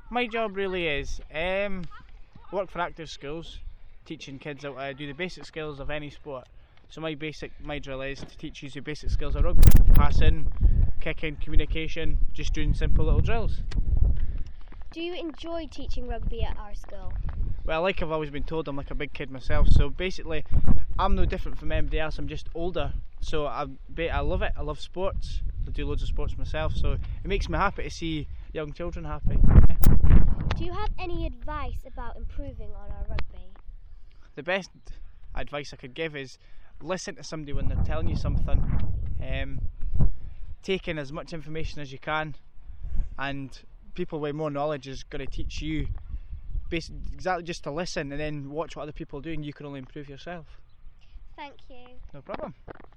My job really is work for Active Schools, teaching kids how to do the basic skills of any sport. So my drill is to teach you the basic skills of rugby: passing, kicking, communication, just doing simple little drills. Do you enjoy teaching rugby at our school? Well, like I've always been told, I'm like a big kid myself, so basically I'm no different from anybody else. I'm just older, so I love it. I love sports. I do loads of sports myself, so it makes me happy to see young children happy. Do you have any advice about improving on our rugby? The best advice I could give is listen to somebody when they're telling you something, take in as much information as you can, and people with more knowledge is going to teach you exactly just to listen and then watch what other people do, and you can only improve yourself. Thank you. No problem.